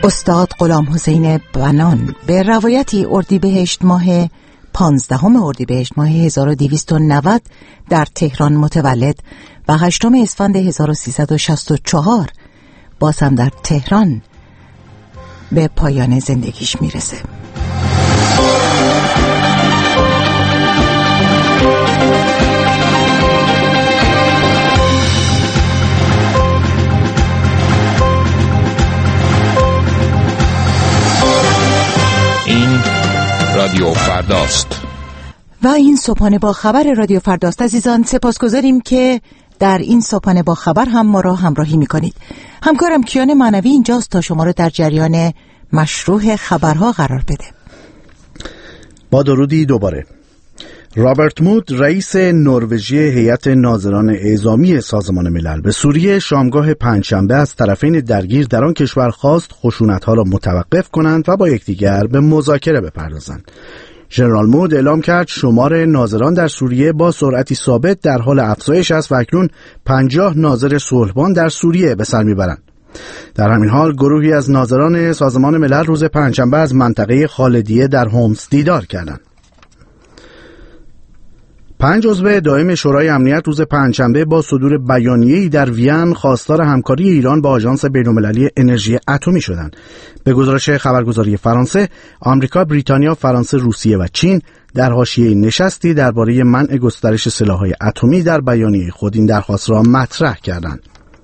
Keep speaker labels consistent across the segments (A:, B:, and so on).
A: استاد غلام حسین بنان به روایتی اردیبهشت ماه 15 اردیبهشت ماه 1290 در تهران متولد و 8 اسفند 1364 باز هم در تهران به پایان زندگیش میرسه.
B: این رادیو فرداست
A: و این صبحانه با خبر رادیو فرداست. عزیزان سپاسگزاریم که در این صبحانه با خبر هم ما را همراهی میکنید. همکارم کیان معنوی اینجاست تا شما را در جریان مشروع خبرها قرار بده.
C: با درودی دوباره. رابرت مود رئیس نروژی هیئت ناظران اعزامی سازمان ملل به سوریه شامگاه پنجشنبه از طرفین درگیر در آن کشور خواست خشونت‌ها را متوقف کنند و با یکدیگر به مذاکره بپردازند. ژنرال مود اعلام کرد شمار ناظران در سوریه با سرعتی ثابت در حال افزایش است و اکنون 50 ناظر صلحبان در سوریه به سر میبرند. در همین حال گروهی از ناظران سازمان ملل روز پنجشنبه از منطقه خالدیه در هومس دیدار کردند. 5 عضو دائم شورای امنیت روز پنجشنبه با صدور بیانیه‌ای در وین خواستار همکاری ایران با آژانس بین‌المللی انرژی اتمی شدند. به گزارش خبرگزاری فرانسه، آمریکا، بریتانیا، فرانسه، روسیه و چین در حاشیه نشستی درباره منع گسترش سلاح‌های اتمی در بیانیه خود این درخواست را مطرح کردند.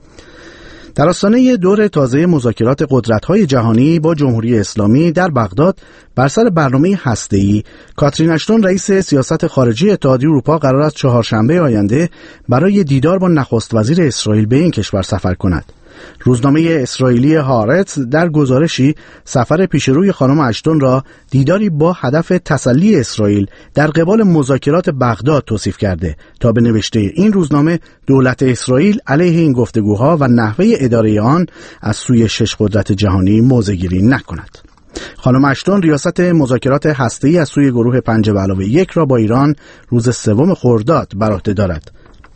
C: در آستانه دور تازه مذاکرات قدرت‌های جهانی با جمهوری اسلامی در بغداد بر سر برنامه هسته‌ای، کاترین اشتون رئیس سیاست خارجی اتحادیه اروپا قرار است چهارشنبه آینده برای دیدار با نخست وزیر اسرائیل به این کشور سفر کند. روزنامه اسرائیلی هارتز در گزارشی سفر پیشروی خانم اشتون را دیداری با هدف تسلی اسرائیل در قبال مذاکرات بغداد توصیف کرده تا به نوشته این روزنامه دولت اسرائیل علیه این گفتگوها و نحوه اداره آن از سوی 6 قدرت جهانی موضع‌گیری نکند. خانم اشتون ریاست مذاکرات هسته‌ای از سوی گروه 5+1 را با ایران روز 3 خرداد بر عهده دارد.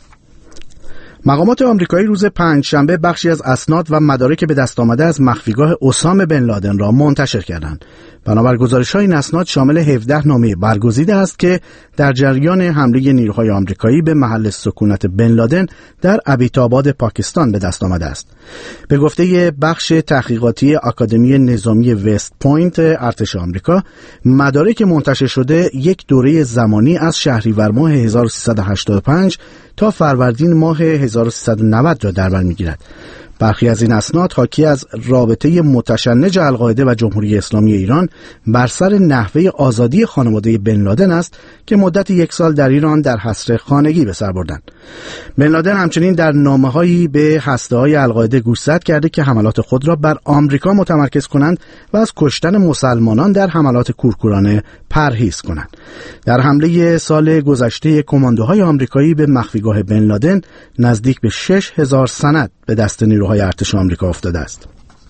C: مقامات آمریکایی روز پنجشنبه بخشی از اسناد و مدارک به دست آمده از مخفیگاه اسامه بن لادن را منتشر کردند. بنابر گزارش‌های این اسناد شامل 17 نامه برگزیده است که در جریان حمله نیروهای آمریکایی به محل سکونت بن لادن در ابیتاباد پاکستان به دست آمده است. به گفته بخش تحقیقاتی آکادمی نظامی وست پوینت ارتش آمریکا، مدارک منتشر شده یک دوره زمانی از شهریور ماه 1385 تا فروردین ماه 1390 را در بر می‌گیرد. برخی از این اسناد حاکی از رابطه متشنج القاعده و جمهوری اسلامی ایران بر سر نحوه آزادی خانواده بن لادن است که مدت 1 سال در ایران در حصر خانگی به سر بردند. بن لادن همچنین در نامه‌هایی به هسته‌های القاعده گوشزد کرده که حملات خود را بر آمریکا متمرکز کنند و از کشتن مسلمانان در حملات کورکورانه پرهیز کنند. در حمله سال گذشته کماندوهای آمریکایی به مخفیگاه بن لادن نزدیک به 6000 سند به دست نیروهای ارتش آمریکا افتاده است.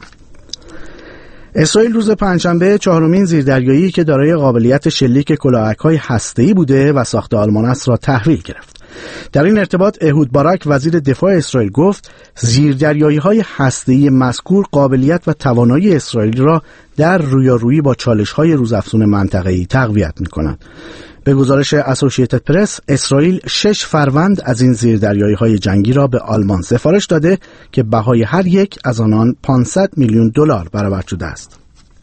C: اسرائیل روز پنجشنبه 4مین زیردریایی که دارای قابلیت شلیک کلاهک‌های هسته‌ای بوده و ساخت آلمان است را تحویل گرفت. در این ارتباط اهود باراک وزیر دفاع اسرائیل گفت زیردریایی‌های هسته‌ای مذکور قابلیت و توانایی اسرائیل را در رویارویی با چالش‌های روزافزون منطقه‌ای تقویت می‌کنند. به گزارش اسوسییتد پرس، اسرائیل 6 فروند از این زیردریایی‌های جنگی را به آلمان سفارش داده که بهای هر یک از آنان 500 میلیون دلار برآورد شده است.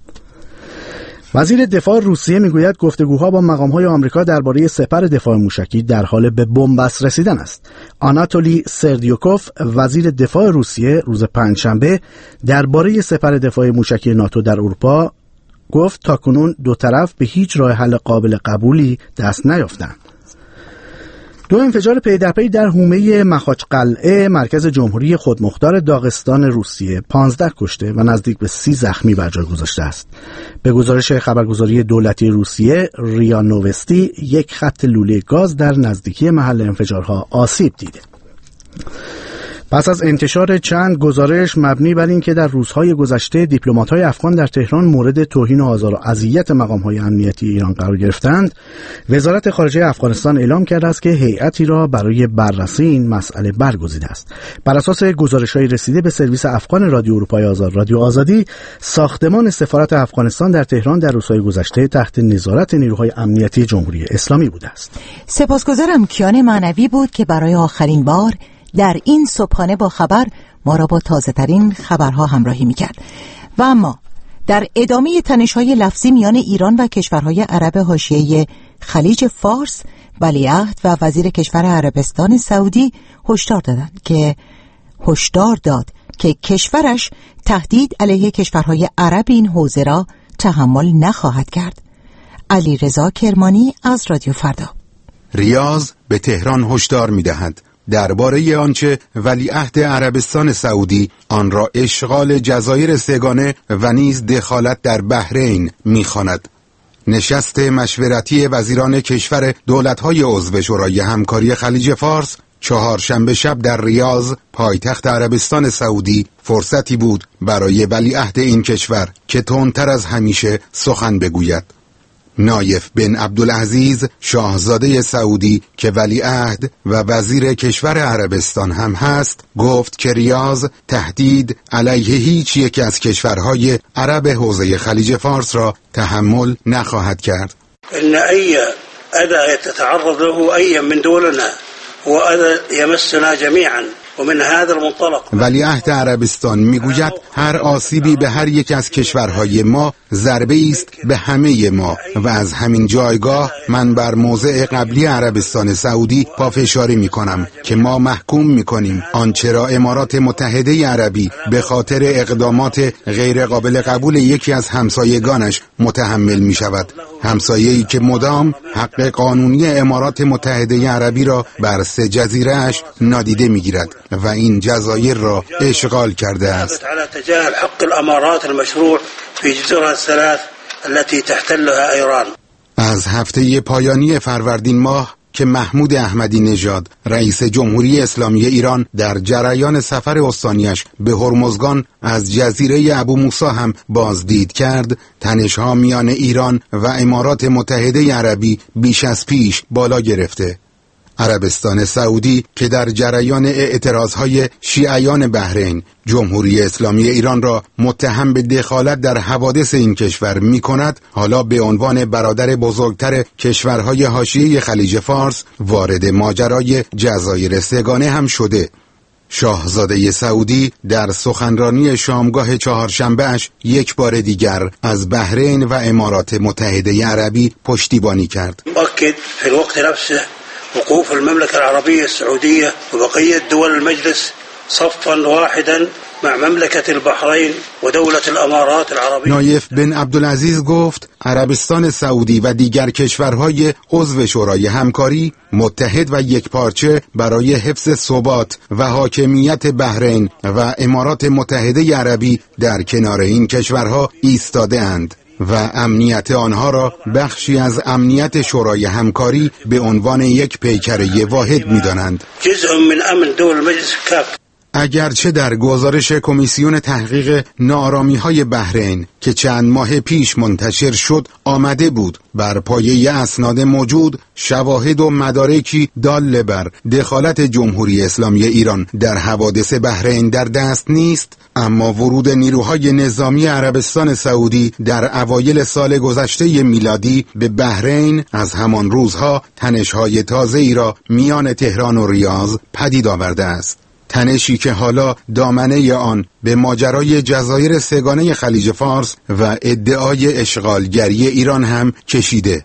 C: وزیر دفاع روسیه میگوید گفتگوها با مقام‌های آمریکا درباره سپر دفاع موشکی در حال به بنبست رسیدن است. آناتولی سردیوکوف وزیر دفاع روسیه روز پنجشنبه درباره سپر دفاع موشکی ناتو در اروپا گفت تاکنون دو طرف به هیچ راه حل قابل قبولی دست نیافتند. 2 انفجار پی در پی در حومه مخاچقلعه مرکز جمهوری خودمختار داغستان روسیه 15 کشته و نزدیک به 30 زخمی بر جای گذاشته است. به گزارش خبرگزاری دولتی روسیه ریا نووستی، یک خط لوله گاز در نزدیکی محل انفجارها آسیب دیده. پس از انتشار چند گزارش مبنی بر اینکه در روزهای گذشته دیپلمات‌های افغان در تهران مورد توهین و آزار و اذیت مقام‌های امنیتی ایران قرار گرفتند، وزارت خارجه افغانستان اعلام کرده است که هیئتی را برای بررسی این مسئله برگزیده است. بر اساس گزارش‌های رسیده به سرویس افغان رادیو اروپای آزاد رادیو آزادی، ساختمان سفارت افغانستان در تهران در روزهای گذشته تحت نظارت نیروهای امنیتی جمهوری اسلامی بوده است.
A: سپاسگزارم کیان معنوی بود که برای آخرین بار در این صبحانه با خبر ما را با تازه ترین خبرها همراهی میکرد. و اما در ادامه تنش‌های لفظی میان ایران و کشورهای عرب حاشیه خلیج فارس، ولیعهد و وزیر کشور عربستان سعودی هشدار داد که کشورش تهدید علیه کشورهای عرب این حوزه را تحمل نخواهد کرد. علیرضا کرمانی از رادیو فردا.
D: ریاض به تهران هشدار می‌دهد درباره آنچه ولیعهد عربستان سعودی آن را اشغال جزایر سه‌گانه و نیز دخالت در بحرین می‌خواند. نشست مشورتی وزیران کشور دولت‌های عضو شورای همکاری خلیج فارس چهارشنبه شب در ریاض پایتخت عربستان سعودی فرصتی بود برای ولیعهد این کشور که تندتر از همیشه سخن بگوید. نایف بن عبدالعزیز شاهزاده سعودی که ولیعهد و وزیر کشور عربستان هم هست گفت که ریاض تهدید علیه هیچ یک از کشورهای عرب حوزه خلیج فارس را تحمل نخواهد کرد.
E: ان ای اذى تتعرض له ای من دولنا و اذى یمسنا جمیعا ومن هذا المنطلق.
D: ولیعهد عربستان میگوید هر آسیبی به هر یک از کشورهای ما ضربه است به همه ما و از همین جایگاه من بر موضع قبلی عربستان سعودی پافشاری میکنم که ما محکوم میکنیم آنچه را امارات متحده عربی به خاطر اقدامات غیر قابل قبول یکی از همسایگانش متحمل میشود، همسایه‌ای که مدام حق قانونی امارات متحده عربی را بر 3 جزیره اش نادیده میگیرد و این جزایر را اشغال کرده است.
E: على تجاهل حق الامارات المشروع في جزرها الثلاث التي تحتلها ایران.
D: از هفته پایانی فروردین ماه که محمود احمدی نژاد رئیس جمهوری اسلامی ایران در جریان سفر استانیش به هرمزگان از جزیره ابو موسی هم بازدید کرد، تنش‌ها میان ایران و امارات متحده عربی بیش از پیش بالا گرفته. عربستان سعودی که در جریان اعتراضهای شیعیان بحرین جمهوری اسلامی ایران را متهم به دخالت در حوادث این کشور می کند، حالا به عنوان برادر بزرگتر کشورهای حاشیه خلیج فارس وارد ماجرای جزایر سه‌گانه هم شده. شاهزاده سعودی در سخنرانی شامگاه چهارشنبه‌اش یک بار دیگر از بحرین و امارات متحده عربی پشتیبانی کرد.
E: مؤكد في الوقت نفسه وقوف المملكة العربية السعودية وبقية دول المجلس صفا واحدا مع مملكة البحرين ودولة الامارات العربية.
D: نایف بن عبدالعزیز گفت عربستان سعودی و دیگر کشورهای عضو شورای همکاری متحد و یکپارچه برای حفظ ثبات و حاکمیت بحرین و امارات متحده عربی در کنار این کشورها ایستاده اند و امنیت آنها را بخشی از امنیت شورای همکاری به عنوان یک پیکره واحد می‌دانند.
E: جزء من امن دول المجلس کافی.
D: اگرچه در گزارش کمیسیون تحقیق ناآرامی‌های بحرین که چند ماه پیش منتشر شد آمده بود بر پایه اسناد موجود شواهد و مدارکی دال بر دخالت جمهوری اسلامی ایران در حوادث بحرین در دست نیست، اما ورود نیروهای نظامی عربستان سعودی در اوایل سال گذشته میلادی به بحرین از همان روزها تنش‌های تازه‌ای را میان تهران و ریاض پدید آورده است. تنشی که حالا دامنه آن به ماجرای جزایر سه‌گانه خلیج فارس و ادعای اشغالگری ایران هم کشیده.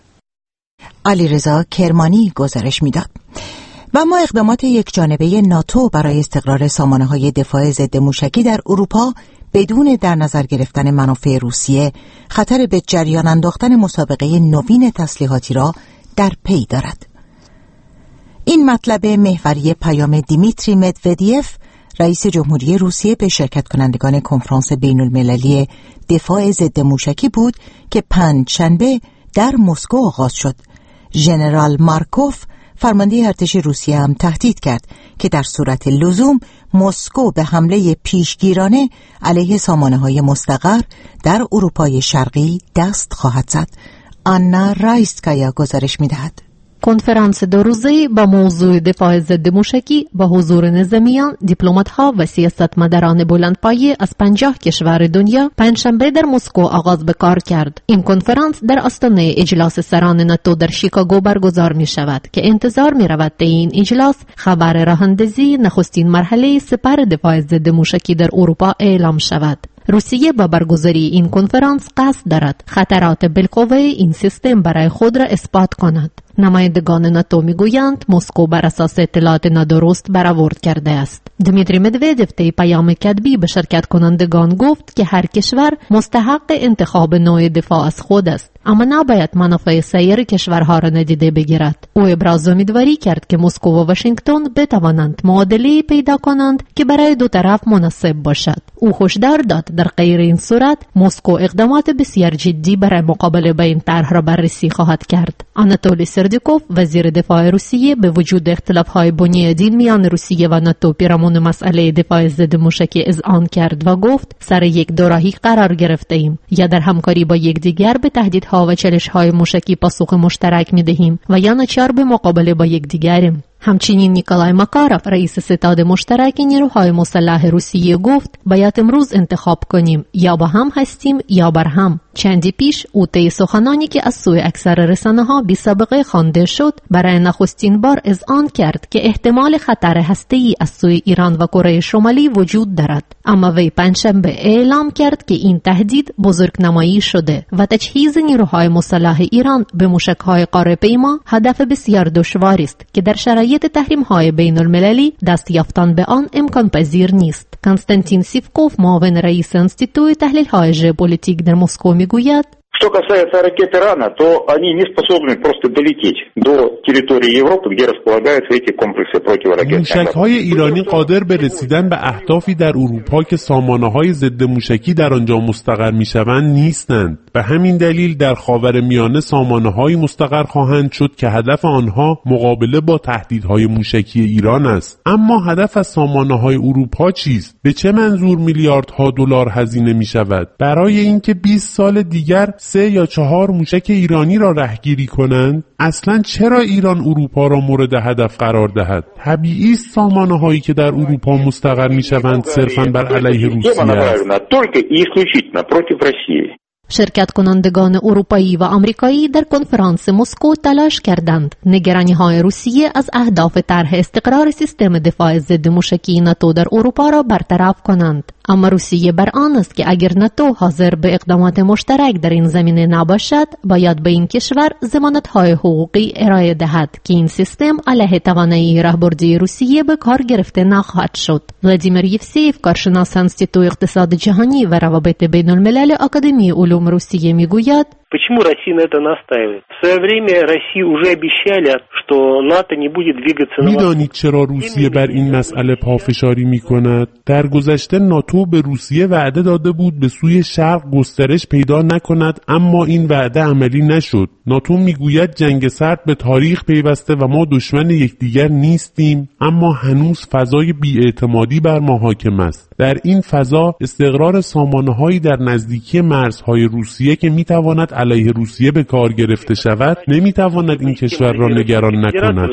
A: علیرضا کرمانی گزارش میداد. و اما اقدامات یکجانبه ناتو برای استقرار سامانه‌های دفاع ضد موشکی در اروپا بدون در نظر گرفتن منافع روسیه خطر به جریان انداختن مسابقه نوین تسلیحاتی را در پی دارد. این مطلب محوری پیام دیمیتری مدودیف رئیس جمهوری روسیه به شرکت کنندگان کنفرانس بین المللی دفاع ضد موشکی بود که پنجشنبه در مسکو آغاز شد. ژنرال مارکوف فرمانده ارتش روسیه هم تهدید کرد که در صورت لزوم مسکو به حمله پیشگیرانه علیه سامانه‌های مستقر در اروپای شرقی دست خواهد زد. آنا رایسکایا گزارش می‌دهد.
F: کنفرانس دو روزه با موضوع دفاع ضد موشکی با حضور نظامیان، دیپلمات‌ها و سیاستمداران بلندپایه از 50 کشور دنیا پنجشنبه در مسکو آغاز به کار کرد. این کنفرانس در آستانه اجلاس سران ناتو در شیکاگو برگزار می شود که انتظار می رود در این اجلاس خبر راه‌اندازی نخستین مرحله سپر دفاع ضد موشکی در اروپا اعلام شود. روسیه با برگزاری این کنفرانس قصد دارد خطرات بالقوه این سیستم برای خود را اثبات کند. نمایندگان ناتو میگویند مسکو بر اساس اطلاعات نادرست برآورد کرده است. دمیتری مدودوف طی پیام کتبی به شرکت کنندگان گفت که هر کشور مستحق انتخاب نوع دفاع از خود است، اما نباید منافع سایر کشورها را ندیده بگیرد. او ابراز امیدواری کرد که مسکو و واشنگتن بتوانند معادله پیدا کنند که برای دو طرف مناسب باشد. او هشدار داد در غیر این صورت مسکو اقدامات بسیار جدی برای مقابله با این طرح را بررسی خواهد کرد. آناتولی سردیکوف وزیر دفاع روسیه به وجود اختلاف‌های بنیادین میان روسیه و ناتو پیرامون مسئله دفاع ضد موشکی اذعان کرد و گفت سر یک دوراهی قرار گرفته‌ایم، یا در همکاری با یکدیگر به تهدیدها و چالش‌های موشکی پاسخ مشترک می‌دهیم و یا ناچار به مقابله با یکدیگریم. همچنین نیکولای ماکاروف رئیس ستاد مشترک نیروهای مسلح روسیه گفت باید امروز انتخاب کنیم، یا با هم هستیم یا بر هم. چندی پیش او طی سخنانی که از سوی اکثر رسانه‌ها بی سابقه خوانده شد برای نخستین بار اذعان کرد که احتمال خطر هسته‌ای از سوی ایران و کره شمالی وجود دارد، اما وی پنجشنبه اعلام کرد که این تهدید بزرگنمایی شده و تجهیز نیروهای مسلح ایران به موشک‌های قاره‌پیما هدف بسیار دشواری است که در شرایط تحریم‌های بین‌المللی دست یافتن به آن امکان پذیر نیست. کنستانتین سیفکوف معاون رئیس انستیتوی تحلیل‌های ژئوپلیتیک در مسکو میگوید
G: Что касается ракет Ирана, то они не способны просто долететь до территории Европы, где располагаются эти комплексы противоракетной.
H: موشک‌های ایرانی قادر به رسیدن به اهدافی در اروپا که سامانه‌های ضد موشکی در آنجا مستقر می‌شوند نیستند. به همین دلیل در خاورمیانه سامانه‌های مستقر خواهند شد که هدف آنها مقابله با تهدیدهای موشکی ایران است. اما هدف از سامانه‌های اروپا چیست؟ به چه منظور میلیاردها دلار هزینه می‌شود؟ برای اینکه 20 سال دیگر 3 یا 4 موشک ایرانی را رهگیری کنند؟ اصلا چرا ایران اروپا را مورد هدف قرار دهد؟ طبیعی است سامانه‌هایی که در اروپا مستقر می‌شوند صرفاً بر علیه روسیه است.
F: شرکت کنندگان اروپایی و آمریکایی در کنفرانس مسکو تلاش کردند نگرانی‌های روسیه از اهداف طرح استقرار سیستم دفاع ضد موشکی ناتو در اروپا را برطرف کنند. اما روسیه بر آن است که اگر ناتو حاضر به اقدامات مشترک در این زمینه نباشد، باید به این کشور ضمانت‌های حقوقی ارائه دهد که این سیستم علیه توانایی راهبردی روسیه به کار گرفته نخواهد شد. ولادیمیر یفسیف، کارشناس انستیتوی اقتصاد جهانی و روابط بین‌الملل آکادمی علوم روسیه میگوید
I: Почему Россия на это настаивает? В свое время России уже обещали, что НАТО не будет двигаться на восток.
H: میدانید چرا روسیه بر این مسئله پافشاری می‌کند؟ در گذشته ناتو به روسیه وعده داده بود به سوی شرق گسترش پیدا نکند، اما این وعده عملی نشد. ناتو میگوید جنگ سرد به تاریخ پیوسته و ما دشمن یکدیگر نیستیم، اما هنوز فضای بی‌اعتمادی بر ما حاکم است. در این فضا استقرار سامانه‌هایی در نزدیکی مرزهای روسیه که میتواند علیه روسیه به کار گرفته شود نمیتواند این کشور را نگران نکند.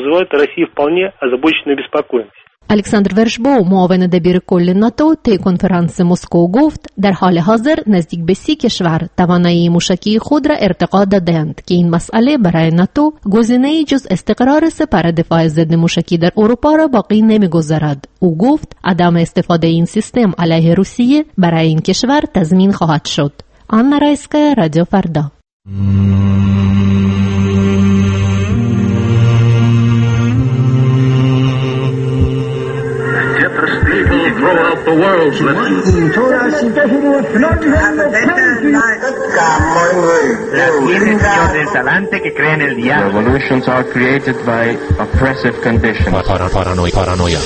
F: الکساندر ورشبو، معاون دبیر کل ناتو، طی کنفرانس مسکو گفت در حال حاضر نزدیک به 30 کشور توانایی موشکی خود را ارتقا دادند که این مسئله برای ناتو گزینه‌ای جز استقرار سپر دفاع ضد موشکی در اروپا را باقی نمی‌گذارد. او گفت عدم استفاده این سیستم علیه روسیه برای این کشور تضمین خواهد شد. آنا رایسکایا، رادیو فردا.
J: The world's Revolutions are created by oppressive conditions. Paranoia.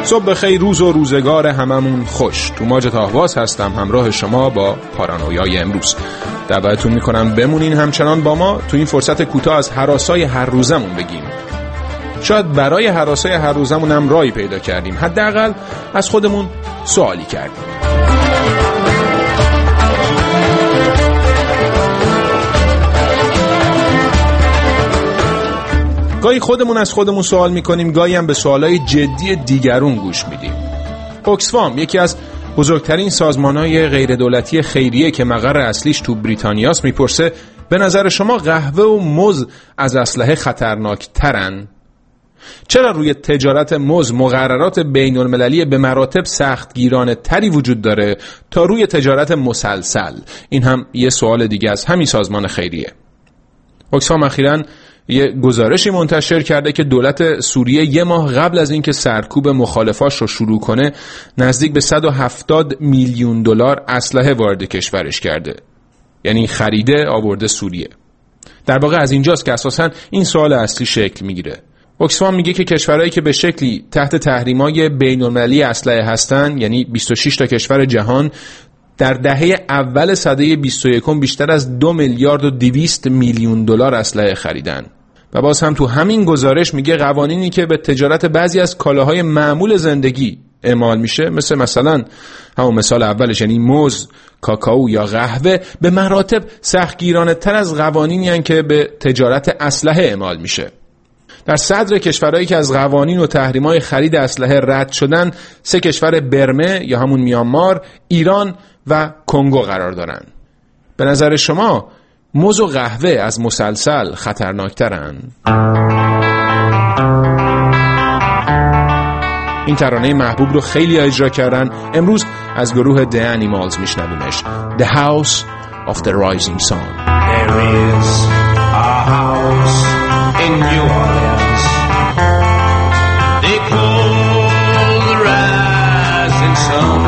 K: صبح بخیر، روز و روزگار هممون خوش. توماج تاهواز هستم، همراه شما با پارانویای امروز. دعوتتون میکنم بمونین همچنان با ما تو این فرصت کوتاه از هراسای هر روزمون بگیم. شاید برای هراسای هر روزمون هم راهی پیدا کردیم، حداقل از خودمون سوالی کردیم. گاهی خودمون از خودمون سوال میکنیم، گاهی هم به سوالای جدی دیگرون گوش میدیم. اوکسفام، یکی از بزرگترین سازمانهای غیر دولتی خیریه که مقر اصلیش تو بریتانیاست، میپرسه به نظر شما قهوه و موز از اسلحه خطرناک ترن؟ چرا روی تجارت موز مقررات بین المللی به مراتب سختگیرانه تری وجود داره تا روی تجارت مسلسل؟ این هم یه سوال دیگه از همین سازمان خیریه. اوکسفام اخیراً یه گزارشی منتشر کرده که دولت سوریه یه ماه قبل از اینکه سرکوب مخالفاش رو شروع کنه نزدیک به 170 میلیون دلار اسلحه وارد کشورش کرده. یعنی خریده آورده سوریه. در واقع از اینجاست که اساساً این سوال اصلی شکل میگیره. اوکسفام میگه که کشورهایی که به شکلی تحت تحریم‌های بین‌المللی اسلحه هستن، یعنی 26 تا کشور جهان، در دهه اول سده 21 بیشتر از 2 میلیارد و 200 میلیون دلار اسلحه خریدن. و باز هم تو همین گزارش میگه قوانینی که به تجارت بعضی از کالاهای معمول زندگی اعمال میشه، مثلا همون مثال اولش یعنی موز، کاکائو یا قهوه، به مراتب سختگیرانه تر از قوانینی هستند که به تجارت اسلحه اعمال میشه. در صدر کشورهایی که از قوانین و تحریم‌های خرید اسلحه رد شدن 3 کشور برمه یا همون میانمار، ایران و کنگو قرار دارن. به نظر شما موز و قهوه از مسلسل خطرناکترن؟ این ترانه محبوب رو خیلی اجرا کردن. امروز از گروه The Animals میشنویمش. The House of the Rising Sun.
L: There is a house in New Orleans they call the Rising Sun.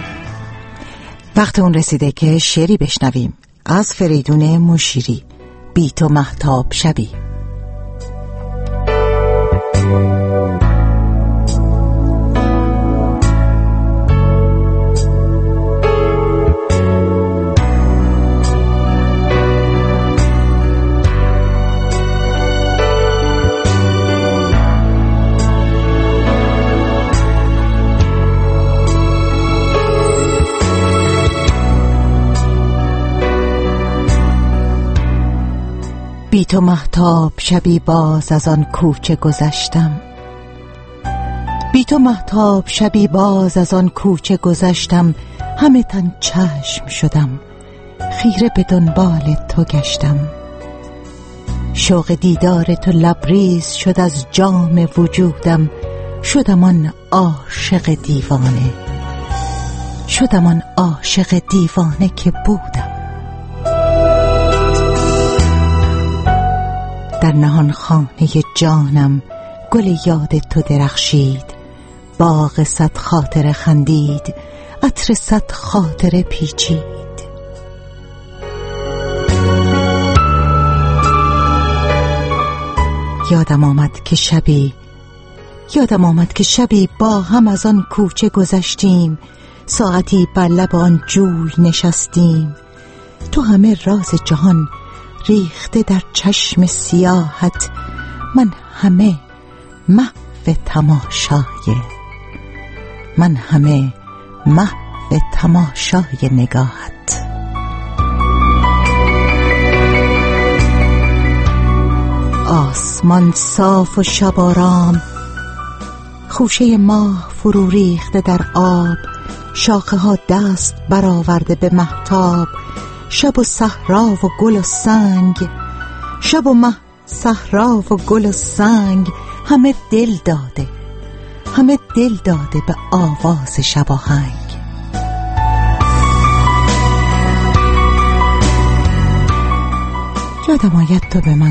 A: وقت اون رسیده که شعری بشنویم از فریدون مشیری. بی تو مهتاب شبی. بی تو مهتاب شبی باز از آن کوچه گذشتم، بی تو مهتاب شبی باز از آن کوچه گذشتم، همه تن چشم شدم، خیره به دنبال تو گشتم. شوق دیدار تو لبریز شد از جام وجودم، شدم آن عاشق دیوانه، شدم آن عاشق دیوانه که بودم. در نهان خانه جانم گل یاد تو درخشید، باغ صد خاطر خندید، عطر صد خاطر پیچید. یادم آمد که شبی با هم از آن کوچه گذشتیم، ساعتی بر لب آن جوی نشستیم. تو همه راز جهان ریخته در چشم سیاحت، من همه محو تماشای نگاهت. آسمان صاف و شب آرام، خوشه ماه فرو ریخته در آب، شاخه ها دست برآورده به مهتاب. شب و صحرا و گل و سنگ، شب و مه صحرا و گل و سنگ، همه دل داده به آواز شباهنگ. یادم آید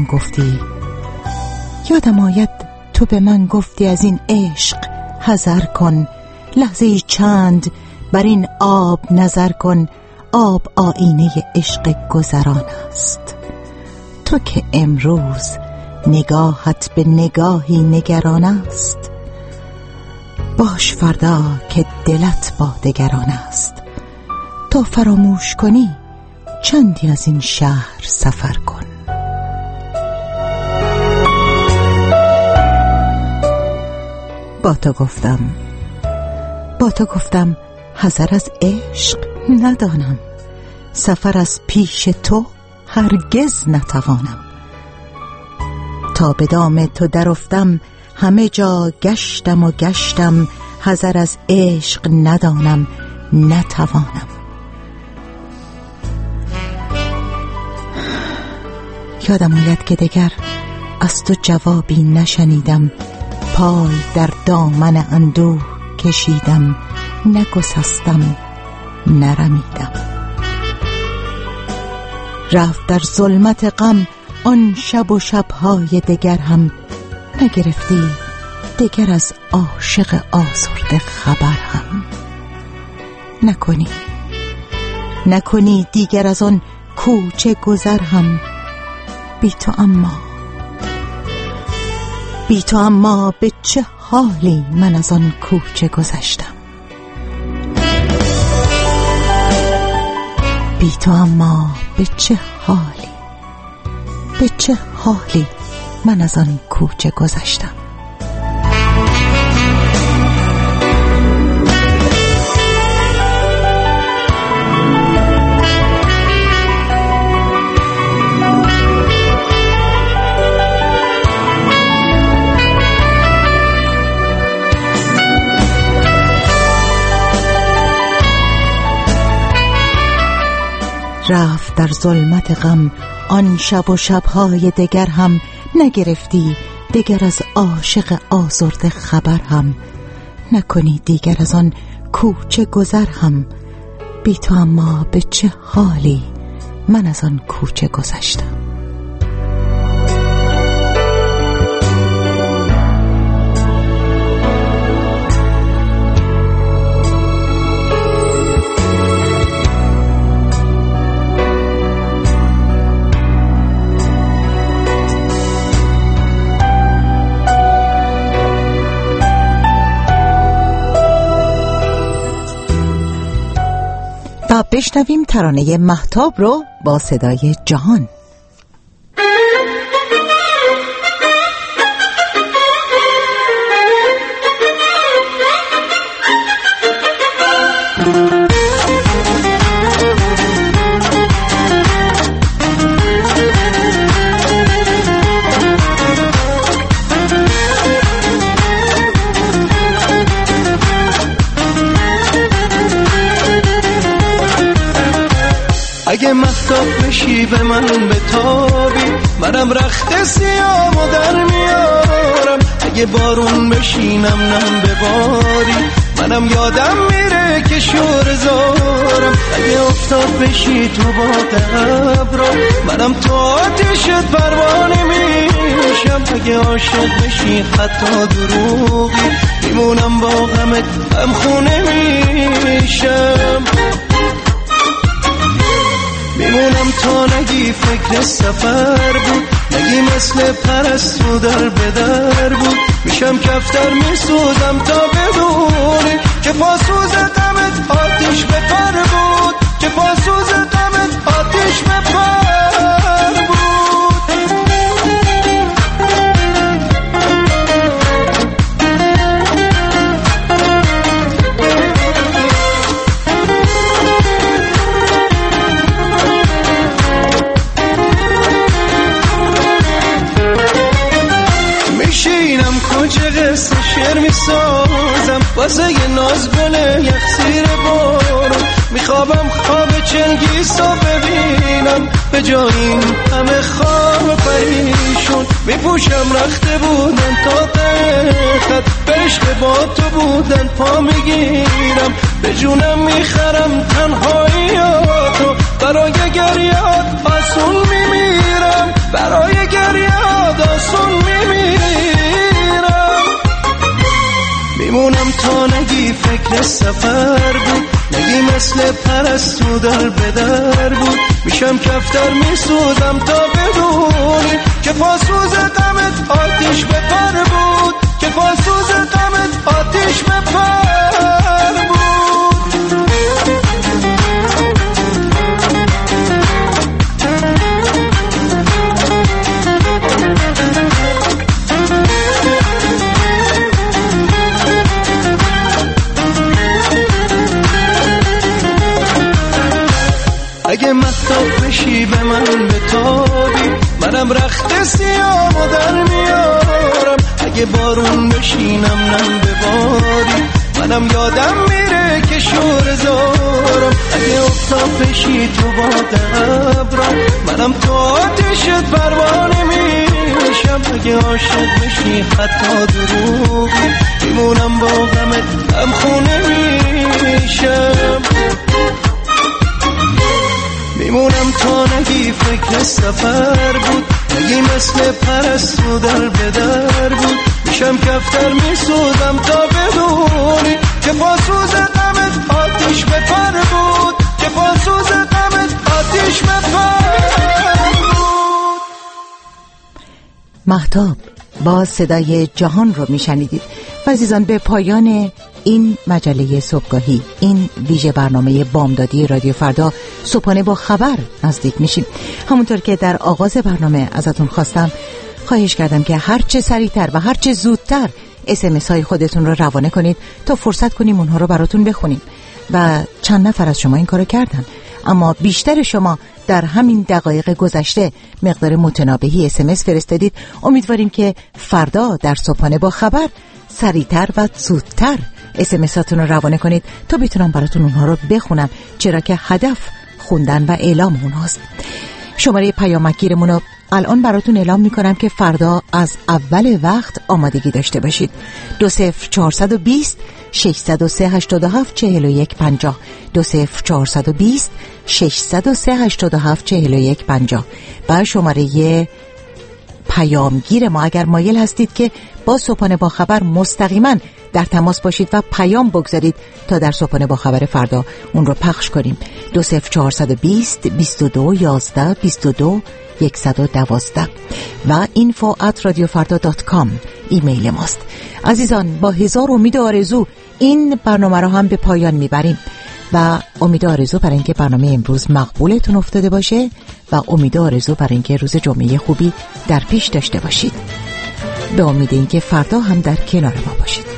A: تو به من گفتی از این عشق حذر کن، لحظه چند بر این آب نظر کن، آب آینه عشق گذران است. تو که امروز نگاهت به نگاهی نگران است، باش فردا که دلت با دگران است. تا فراموش کنی چندی از این شهر سفر کن. با تو گفتم حذر از عشق ندانم، سفر از پیش تو هرگز نتوانم. تا به دام تو درافتم همه جا گشتم، حذر از عشق ندانم نتوانم. یادم آید که دگر از تو جوابی نشنیدم، پای در دامن اندوه کشیدم، نگسستم نرمیدم. رفت در ظلمت غم آن شب و شبهای دگر هم، نگرفتی دگر از عاشق آزرده خبر هم. نکنی دیگر از آن کوچه گذر هم، بی تو اما به چه حالی من از آن کوچه گذشتم. بی تو اما به چه حالی من از آن کوچه گذشتم. رفت در ظلمت غم آن شب و شبهای دگر هم، نگرفتی دگر از عاشق آزرده خبر هم. نکنی دیگر از آن کوچه گذر هم، بی تو اما به چه حالی من از آن کوچه گذشتم. و بشنویم ترانه مهتاب رو با صدای جهان.
M: اگه مهتاب بشی به من بتابی، منم رخت سیامو در میارم. اگه بارون بشینم نم بباری، منم یادم میره که شور زارم. اگه افتاد بشی تو با ابرا، منم تو آتیشت پروانه میشم. اگه عاشق بشی حتی دروغی، میمونم با غمت هم خونه میشم. میمونم تا نگی فکر سفر بود، نگی مثل پرستو در بدر بود. میشم کفتر میسوزم تا بدونی که پاسوز دمت آتیش به پر بود، که پاسوز دمت آتیش به پر بود. قصه شعر میسازم واسه یه نازگل یخسیر بارون. میخوابم خواب چنگیز رو ببینم، به جای این همه خواب پریشون. میپوشم رخته بودن تا خط، به عشق با تو بودن پا میگیرم. به جونم میخرم تنهاییاتو، برای گریات آسون میمیرم، برای گریات آسون میمیرم. میمونم تا نگی فکر سفر بود، نگی مثل پرستو در بدر بود. میشم کفتر میسوزم تا بدونی که پاسوز دمت آتیش به پر بود، که پاسوز دمت آتیش به پر بود. اگه مهتاب بشی به من بتابی، منم رخت سیامو در میارم. اگه بارون بشینم نم بباری، منم یادم میره که شور زارم. اگه افتاد بشی تو با ابرا، منم تو آتیشت پروانه میشم. اگه عاشق بشی حتی دروغی، میمونم با غمت هم خونه میشم. میمونم تا نگی فکر سفر بود، نگی مثل پرستو در بدر بود. میشم کفتر میسوزم تا بدونی که پاسوز دمت آتیش به پر بود، که پاسوز دمت آتیش به پر بود.
A: مهتاب با صدای جهان رو میشنیدید. و عزیزان، به پایان این مجله صبحگاهی، این ویژه برنامه بامدادی رادیو فردا صبحانه با خبر نزدیک میشیم. همونطور که در آغاز برنامه ازتون خواهش کردم که هرچه سریعتر و هرچه زودتر SMS های خودتون رو روانه کنید تا فرصت کنیم اونها رو براتون بخونیم. و چند نفر از شما این کارو کردن، اما بیشتر شما در همین دقایق گذشته مقدار متنابهی SMS فرستادید. امیدواریم که فردا در صبحانه با خبر سریعتر و زودتر اسمساتون رو روانه کنید تا بتونم براتون اونها رو بخونم، چرا که هدف خوندن و اعلام اونهاست. شماره پیامکگیرمون رو الان براتون اعلام میکنم که فردا از اول وقت آمادگی داشته باشید. 20420 603 87 41 50 20420 603 87 41 50 و شماره پیامگیر ما اگر مایل هستید که با صبحانه با خبر مستقیما در تماس باشید و پیام بگذارید تا در صبحانه با خبر فردا اون رو پخش کنیم. 20420 22 11 22 112 و info@radiofarda.com ایمیل ماست. عزیزان، با هزار امید و آرزو این برنامه رو هم به پایان میبریم. و امید آرزو برای اینکه برنامه امروز مقبولتون افتاده باشه و امید آرزو برای اینکه روز جمعه خوبی در پیش داشته باشید. به امید اینکه فردا هم در کنار ما باشید.